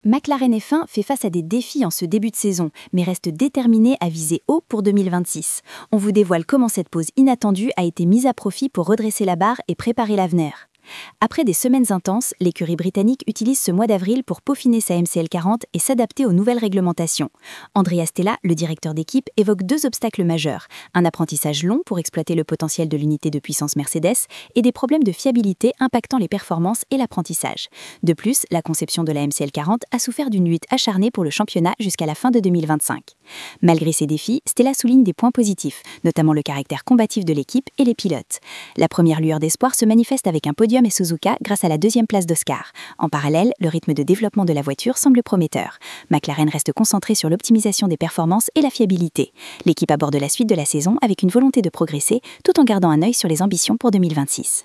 McLaren F1 fait face à des défis en ce début de saison, mais reste déterminé à viser haut pour 2026. On vous dévoile comment cette pause inattendue a été mise à profit pour redresser la barre et préparer l'avenir. Après des semaines intenses, l'écurie britannique utilise ce mois d'avril pour peaufiner sa MCL40 et s'adapter aux nouvelles réglementations. Andrea Stella, le directeur d'équipe, évoque deux obstacles majeurs, un apprentissage long pour exploiter le potentiel de l'unité de puissance Mercedes et des problèmes de fiabilité impactant les performances et l'apprentissage. De plus, la conception de la MCL40 a souffert d'une lutte acharnée pour le championnat jusqu'à la fin de 2025. Malgré ces défis, Stella souligne des points positifs, notamment le caractère combatif de l'équipe et les pilotes. La première lueur d'espoir se manifeste avec un podium et Suzuka grâce à la deuxième place d'Oscar. En parallèle, le rythme de développement de la voiture semble prometteur. McLaren reste concentré sur l'optimisation des performances et la fiabilité. L'équipe aborde la suite de la saison avec une volonté de progresser, tout en gardant un œil sur les ambitions pour 2026.